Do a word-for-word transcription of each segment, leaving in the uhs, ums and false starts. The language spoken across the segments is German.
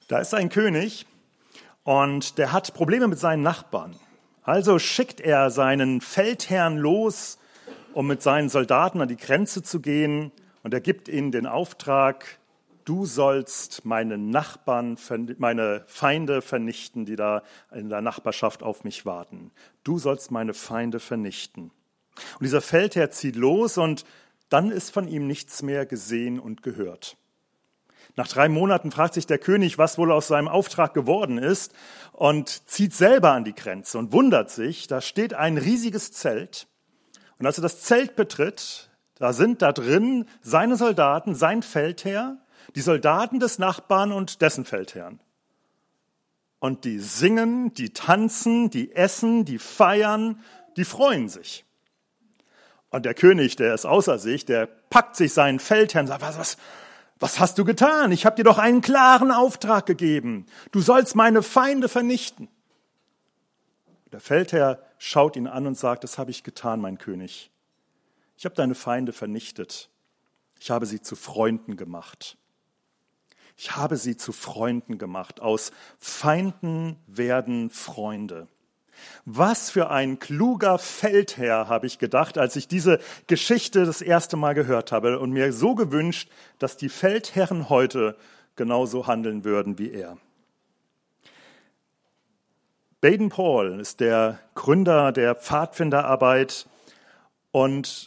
Da ist ein König und der hat Probleme mit seinen Nachbarn. Also schickt er seinen Feldherrn los, um mit seinen Soldaten an die Grenze zu gehen. Und er gibt ihnen den Auftrag, du sollst meine Nachbarn, meine Feinde vernichten, die da in der Nachbarschaft auf mich warten. Du sollst meine Feinde vernichten. Und dieser Feldherr zieht los und dann ist von ihm nichts mehr gesehen und gehört. Nach drei Monaten fragt sich der König, was wohl aus seinem Auftrag geworden ist, und zieht selber an die Grenze und wundert sich, da steht ein riesiges Zelt. Und als er das Zelt betritt, da sind da drin seine Soldaten, sein Feldherr, die Soldaten des Nachbarn und dessen Feldherrn. Und die singen, die tanzen, die essen, die feiern, die freuen sich. Und der König, der ist außer sich, der packt sich seinen Feldherrn und sagt, was, was, was hast du getan? Ich habe dir doch einen klaren Auftrag gegeben. Du sollst meine Feinde vernichten. Der Feldherr schaut ihn an und sagt, das habe ich getan, mein König. Ich habe deine Feinde vernichtet. Ich habe sie zu Freunden gemacht. Ich habe sie zu Freunden gemacht. Aus Feinden werden Freunde. Was für ein kluger Feldherr, habe ich gedacht, als ich diese Geschichte das erste Mal gehört habe und mir so gewünscht, dass die Feldherren heute genauso handeln würden wie er. Baden-Powell ist der Gründer der Pfadfinderarbeit und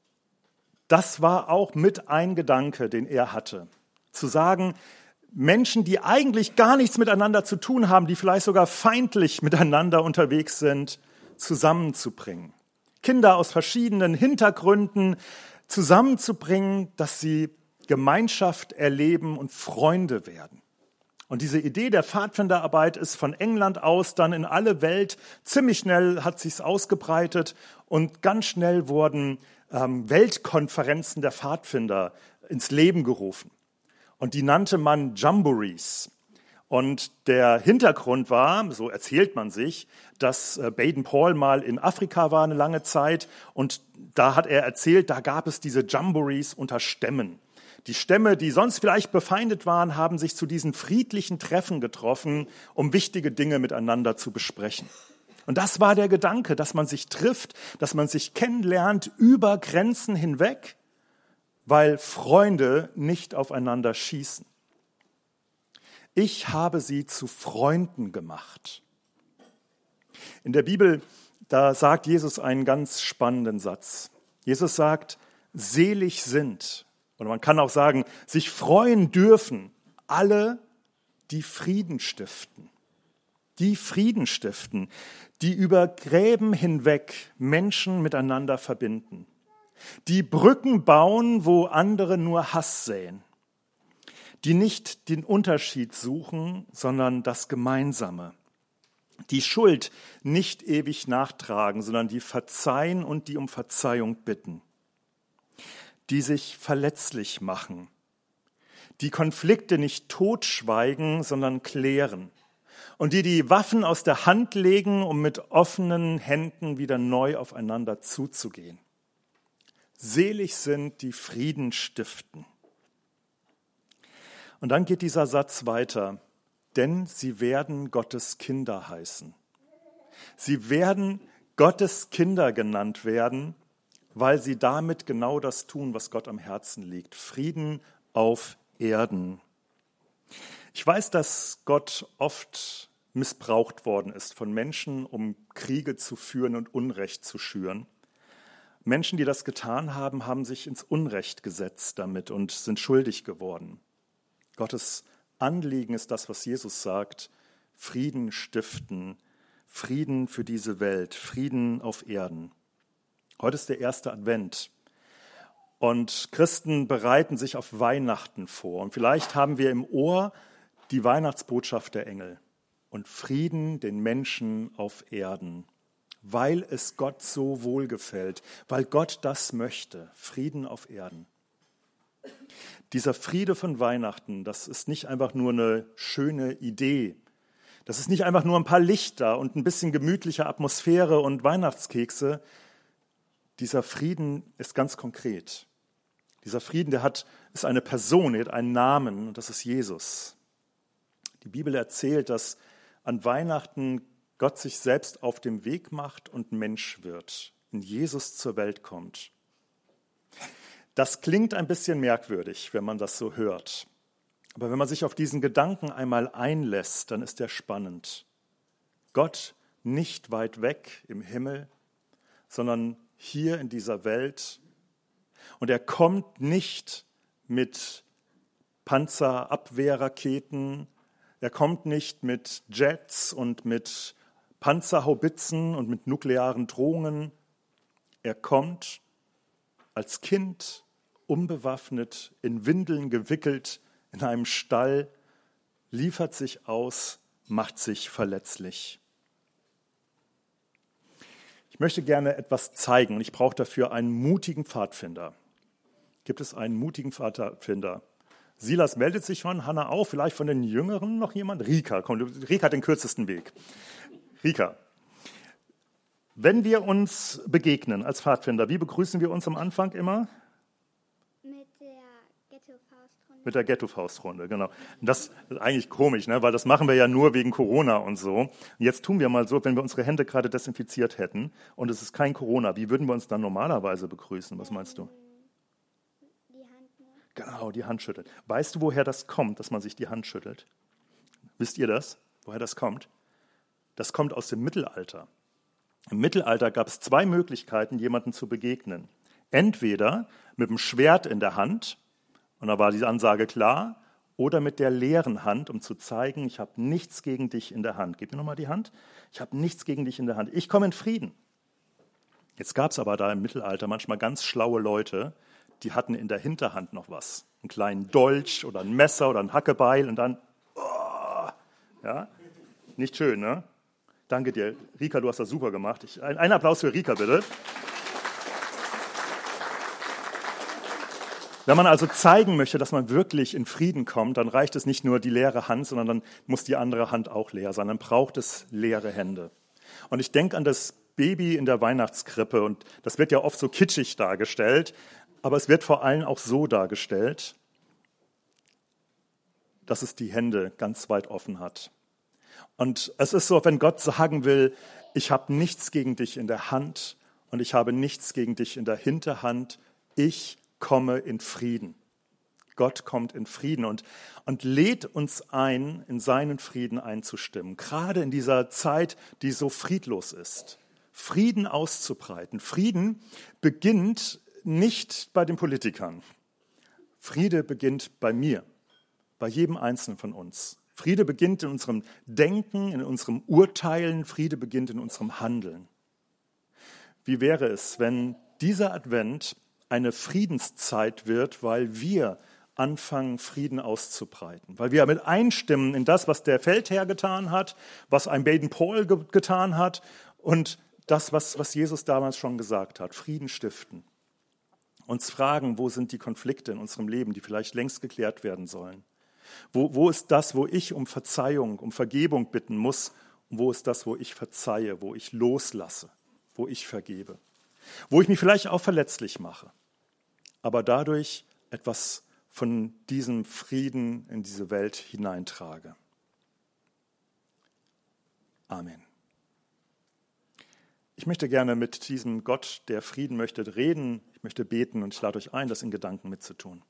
das war auch mit ein Gedanke, den er hatte. Zu sagen, Menschen, die eigentlich gar nichts miteinander zu tun haben, die vielleicht sogar feindlich miteinander unterwegs sind, zusammenzubringen. Kinder aus verschiedenen Hintergründen zusammenzubringen, dass sie Gemeinschaft erleben und Freunde werden. Und diese Idee der Pfadfinderarbeit ist von England aus dann in alle Welt, ziemlich schnell hat sich's ausgebreitet und ganz schnell wurden ähm, Weltkonferenzen der Pfadfinder ins Leben gerufen. Und die nannte man Jamborees. Und der Hintergrund war, so erzählt man sich, dass Baden-Powell mal in Afrika war eine lange Zeit. Und da hat er erzählt, da gab es diese Jamborees unter Stämmen. Die Stämme, die sonst vielleicht befeindet waren, haben sich zu diesen friedlichen Treffen getroffen, um wichtige Dinge miteinander zu besprechen. Und das war der Gedanke, dass man sich trifft, dass man sich kennenlernt über Grenzen hinweg, weil Freunde nicht aufeinander schießen. Ich habe sie zu Freunden gemacht. In der Bibel, da sagt Jesus einen ganz spannenden Satz. Jesus sagt, selig sind, oder man kann auch sagen, sich freuen dürfen alle, die Frieden stiften. Die Frieden stiften, die über Gräben hinweg Menschen miteinander verbinden. Die Brücken bauen, wo andere nur Hass säen. Die nicht den Unterschied suchen, sondern das Gemeinsame. Die Schuld nicht ewig nachtragen, sondern die verzeihen und die um Verzeihung bitten. Die sich verletzlich machen. Die Konflikte nicht totschweigen, sondern klären. Und die die Waffen aus der Hand legen, um mit offenen Händen wieder neu aufeinander zuzugehen. Selig sind, die Frieden stiften. Und dann geht dieser Satz weiter, denn sie werden Gottes Kinder heißen. Sie werden Gottes Kinder genannt werden, weil sie damit genau das tun, was Gott am Herzen liegt. Frieden auf Erden. Ich weiß, dass Gott oft missbraucht worden ist von Menschen, um Kriege zu führen und Unrecht zu schüren. Menschen, die das getan haben, haben sich ins Unrecht gesetzt damit und sind schuldig geworden. Gottes Anliegen ist das, was Jesus sagt, Frieden stiften, Frieden für diese Welt, Frieden auf Erden. Heute ist der erste Advent und Christen bereiten sich auf Weihnachten vor. Und vielleicht haben wir im Ohr die Weihnachtsbotschaft der Engel und Frieden den Menschen auf Erden. Weil es Gott so wohlgefällt, weil Gott das möchte, Frieden auf Erden. Dieser Friede von Weihnachten, das ist nicht einfach nur eine schöne Idee. Das ist nicht einfach nur ein paar Lichter und ein bisschen gemütliche Atmosphäre und Weihnachtskekse. Dieser Frieden ist ganz konkret. Dieser Frieden, der hat, ist eine Person, der hat einen Namen und das ist Jesus. Die Bibel erzählt, dass an Weihnachten Gott sich selbst auf den Weg macht und Mensch wird, in Jesus zur Welt kommt. Das klingt ein bisschen merkwürdig, wenn man das so hört. Aber wenn man sich auf diesen Gedanken einmal einlässt, dann ist er spannend. Gott nicht weit weg im Himmel, sondern hier in dieser Welt. Und er kommt nicht mit Panzerabwehrraketen, er kommt nicht mit Jets und mit Panzerhaubitzen und mit nuklearen Drohungen. Er kommt als Kind, unbewaffnet, in Windeln gewickelt, in einem Stall, liefert sich aus, macht sich verletzlich. Ich möchte gerne etwas zeigen und ich brauche dafür einen mutigen Pfadfinder. Gibt es einen mutigen Pfadfinder? Silas meldet sich schon, Hanna auch, vielleicht von den Jüngeren noch jemand? Rika, komm, Rika hat den kürzesten Weg. Rika, wenn wir uns begegnen als Pfadfinder, wie begrüßen wir uns am Anfang immer? Mit der Ghetto-Faust-Runde. Mit der Ghetto-Faust-Runde, genau. Das ist eigentlich komisch, ne? Weil das machen wir ja nur wegen Corona und so. Und jetzt tun wir mal so, wenn wir unsere Hände gerade desinfiziert hätten und es ist kein Corona, wie würden wir uns dann normalerweise begrüßen? Was meinst du? Die Hand nur. Genau, die Hand schüttelt. Weißt du, woher das kommt, dass man sich die Hand schüttelt? Wisst ihr das, woher das kommt? Das kommt aus dem Mittelalter. Im Mittelalter gab es zwei Möglichkeiten, jemandem zu begegnen. Entweder mit dem Schwert in der Hand, und da war die Ansage klar, oder mit der leeren Hand, um zu zeigen, ich habe nichts gegen dich in der Hand. Gib mir nochmal die Hand. Ich habe nichts gegen dich in der Hand. Ich komme in Frieden. Jetzt gab es aber da im Mittelalter manchmal ganz schlaue Leute, die hatten in der Hinterhand noch was. Einen kleinen Dolch oder ein Messer oder ein Hackebeil und dann, oh, ja, nicht schön, ne? Danke dir. Rika, du hast das super gemacht. Ich, ein, ein Applaus für Rika, bitte. Wenn man also zeigen möchte, dass man wirklich in Frieden kommt, dann reicht es nicht nur die leere Hand, sondern dann muss die andere Hand auch leer sein. Dann braucht es leere Hände. Und ich denke an das Baby in der Weihnachtskrippe und das wird ja oft so kitschig dargestellt, aber es wird vor allem auch so dargestellt, dass es die Hände ganz weit offen hat. Und es ist so, wenn Gott sagen will, ich habe nichts gegen dich in der Hand und ich habe nichts gegen dich in der Hinterhand, ich komme in Frieden. Gott kommt in Frieden und, und lädt uns ein, in seinen Frieden einzustimmen, gerade in dieser Zeit, die so friedlos ist. Frieden auszubreiten. Frieden beginnt nicht bei den Politikern. Friede beginnt bei mir, bei jedem Einzelnen von uns. Friede beginnt in unserem Denken, in unserem Urteilen. Friede beginnt in unserem Handeln. Wie wäre es, wenn dieser Advent eine Friedenszeit wird, weil wir anfangen, Frieden auszubreiten, weil wir mit einstimmen in das, was der Feldherr getan hat, was ein Baden-Powell ge- getan hat und das, was, was Jesus damals schon gesagt hat, Frieden stiften. Uns fragen, wo sind die Konflikte in unserem Leben, die vielleicht längst geklärt werden sollen. Wo, wo ist das, wo ich um Verzeihung, um Vergebung bitten muss? Und wo ist das, wo ich verzeihe, wo ich loslasse, wo ich vergebe? Wo ich mich vielleicht auch verletzlich mache, aber dadurch etwas von diesem Frieden in diese Welt hineintrage. Amen. Ich möchte gerne mit diesem Gott, der Frieden möchte, reden. Ich möchte beten und ich lade euch ein, das in Gedanken mitzutun.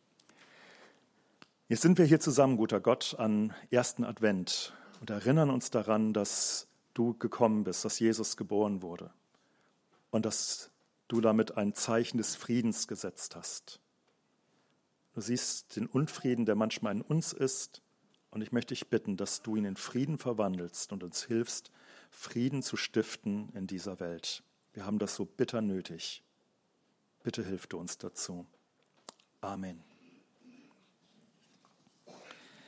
Jetzt sind wir hier zusammen, guter Gott, an ersten Advent und erinnern uns daran, dass du gekommen bist, dass Jesus geboren wurde und dass du damit ein Zeichen des Friedens gesetzt hast. Du siehst den Unfrieden, der manchmal in uns ist, und ich möchte dich bitten, dass du ihn in Frieden verwandelst und uns hilfst, Frieden zu stiften in dieser Welt. Wir haben das so bitter nötig. Bitte hilf du uns dazu. Amen.